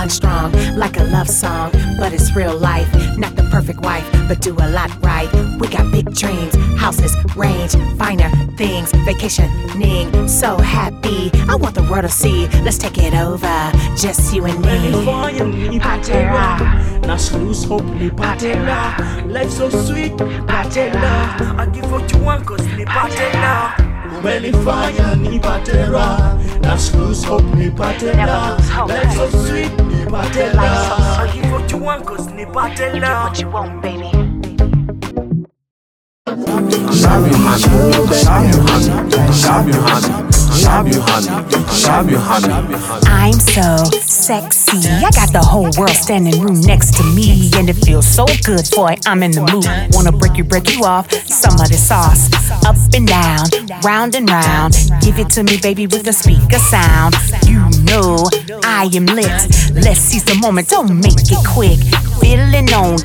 unstrung, like a love song, but it's real life. Not the perfect wife, but do a lot right. We got big dreams, houses, range, finer things, vacationing, so happy. I want the world to see. Let's take it over, just you and me. Patera, Nash lose hope, ni Patera. Life so sweet, Patera. I give what you want, cause ni Patera. When it fire, ni Patera. Nash lose hope, ni Patera. Life so sweet, ni Patera. I give what you want, cause ni Patera. You get what you want, baby. I'm so sexy. I got the whole world standing room next to me, and it feels so good, boy. I'm in the mood. Wanna break you off. Some of the sauce, up and down, round and round. Give it to me, baby, with the speaker sound. You know I am lit. Let's seize the moment. Don't make it quick. Feeling on.